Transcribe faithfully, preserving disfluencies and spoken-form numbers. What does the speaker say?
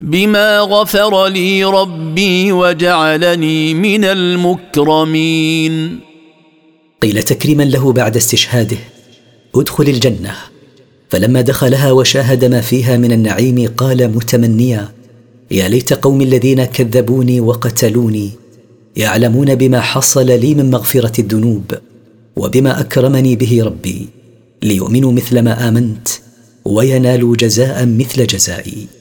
بما غفر لي ربي وجعلني من المكرمين. قيل تكريما له بعد استشهاده: ادخل الجنة. فلما دخلها وشاهد ما فيها من النعيم قال متمنيا: يا ليت قومي الذين كذبوني وقتلوني يعلمون بما حصل لي من مغفرة الذنوب وبما أكرمني به ربي، ليؤمنوا مثل ما آمنت وينالوا جزاء مثل جزائي.